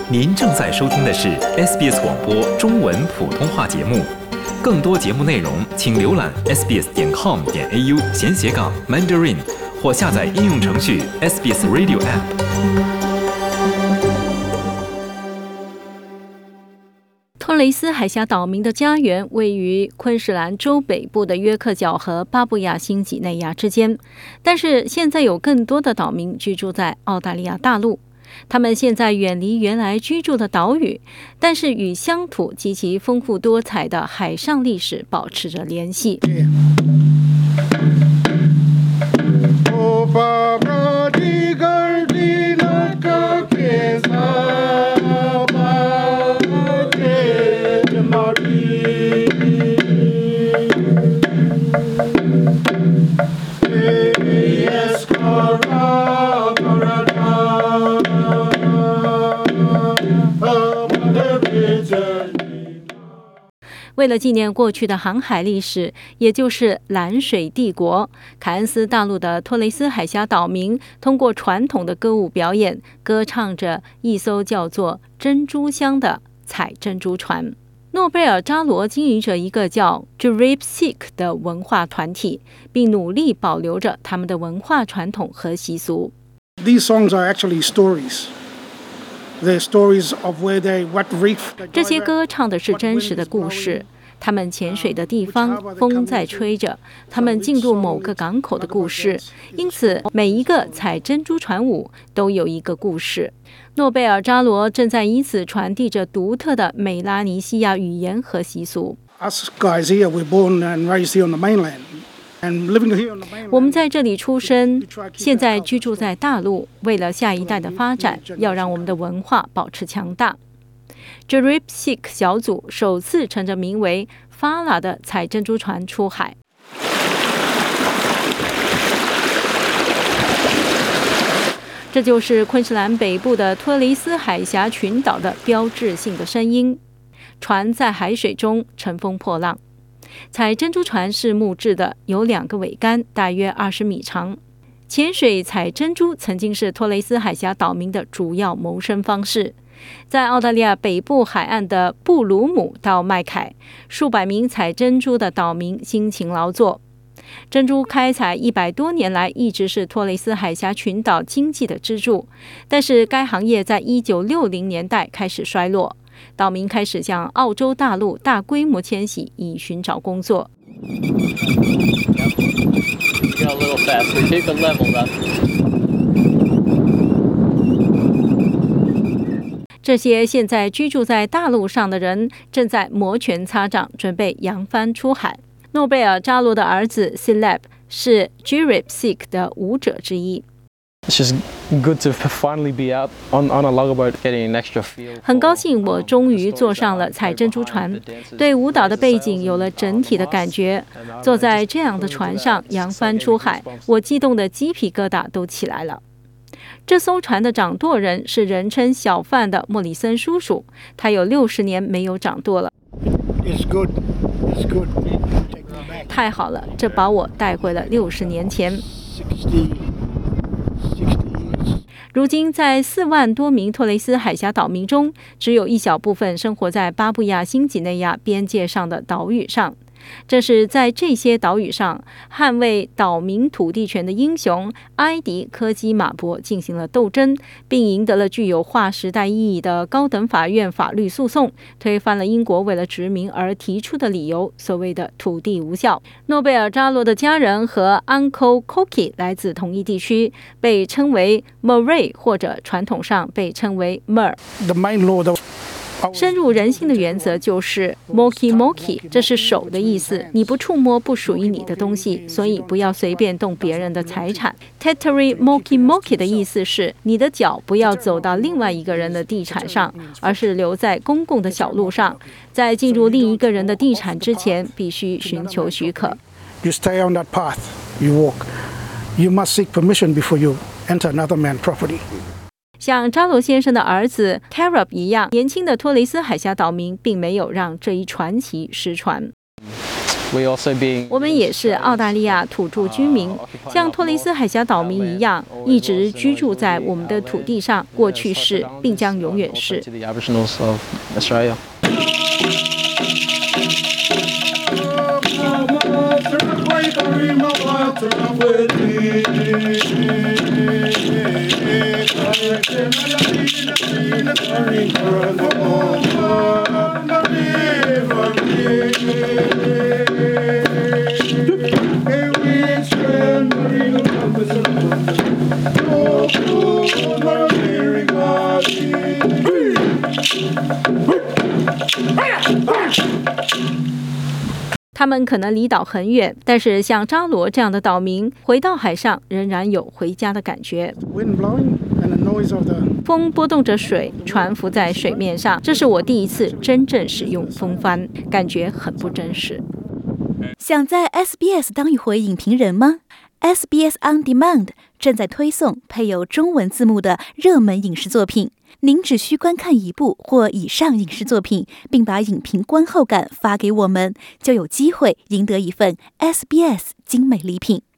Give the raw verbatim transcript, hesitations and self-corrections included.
您正在收听的是 S B S 广播中文普通话节目。更多节目内容，请浏览 s b s 点 com 点 a u 闲斜杠 Mandarin， 或下载应用程序 S B S Radio App。 托雷斯海峡岛民的家园位于昆士兰州北部的约克角和巴布亚新几内亚之间，但是现在有更多的岛民居住在澳大利亚大陆。他们现在远离原来居住的岛屿，但是与乡土及其丰富多彩的海上历史保持着联系。为了纪念过去的航海历史，也就是蓝水帝国，凯恩斯大陆的托雷斯海峡岛民通过传统的歌舞表演，歌唱着一艘叫做珍珠箱的采珍珠船。诺贝尔扎罗经营着一个叫 Juripsik 的文化团体，并努力保留着他们的文化传统和习俗。 These songs are actually stories. The stories of where they, what reef they go. 这些歌唱的是真实的故事，他们潜水的地方，风在吹着，他们进入某个港口的故事。因此，每一个采珍珠船舞都有一个故事。诺贝尔扎罗正在以此传递着独特的美拉尼西亚语言和习俗。 Us guys here, we're born and raised here on the mainland. 我们在这里出生，现在居住在大陆。为了下一代的发展，要让我们的文化保持强大。Juripsik 小组首次乘着名为法拉的采珍珠船出海。这就是昆士兰北部的托雷斯海峡群岛的标志性的声音。船在海水中乘风破浪。采珍珠船是木质的，有两个桅杆，大约二十米长。潜水采珍珠曾经是托雷斯海峡岛民的主要谋生方式。在澳大利亚北部海岸的布鲁姆到麦凯，数百名采珍珠的岛民辛勤劳作。珍珠开采一百多年来一直是托雷斯海峡群岛经济的支柱，但是该行业在一九六零年代开始衰落。岛民开始向澳洲大陆大规模迁徙，以寻找工作。这些现在居住在大陆上的人正在摩拳擦掌，准备扬帆出海。诺贝尔扎罗的儿子 Sileb 是 Juripsik 的舞者之一。 It's just good to finally be out on, on a logboat getting an extra feel. 很高兴我终于坐上了采珍珠船，对舞蹈的背景有了整体的感觉。坐在这样的船上扬帆出海，我激动的鸡皮疙瘩都起来了。这艘船的掌舵人是人称小贩的莫里森叔叔，他有六十年没有掌舵了。 It's good. It's good. 太好了，这把我带回了六十年前。如今，在四万多名托雷斯海峡岛民中，只有一小部分生活在巴布亚新几内亚边界上的岛屿上。这是在这些岛屿上捍卫岛民土地权的英雄埃迪科基马博进行了斗争，并赢得了具有划时代意义的高等法院法律诉讼，推翻了英国为了殖民而提出的理由，所谓的土地无效。诺贝尔扎罗的家人和 Uncle Koki 来自同一地区，被称为 Murray 或者传统上被称为 Mer。 The main law that 深入人心的原则就是 Moki Moki， 这是手的意思，你不触摸不属于你的东西，所以不要随便动别人的财产。 Teteri Moki Moki 的意思是你的脚不要走到另外一个人的地产上，而是留在公共的小路上，在进入另一个人的地产之前必须寻求许可。 you stay on that path, you walk. You must seek permission before you enter another man's property. 像扎罗先生的儿子 Carab 一样，年轻的托雷斯海峡岛民并没有让这一传奇失传。 we also being 我们也是澳大利亚土著居民，像托雷斯海峡岛民一样，一直居住在我们的土地上，过去是，并将永远是。 to the Aboriginals of Australia. Hey! 他们可能离岛很远，但是像扎罗这样的岛民，回到海上仍然有回家的感觉。 Wind blowing and the noise of the 风拨动着水，船浮在水面上，这是我第一次真正使用风帆，感觉很不真实。 想在 S B S 当一回影评人吗？ S B S On Demand 正在推送配有中文字幕的热门影视作品。您只需观看一部或以上影视作品，并把影评观后感发给我们，就有机会赢得一份 S B S 精美礼品。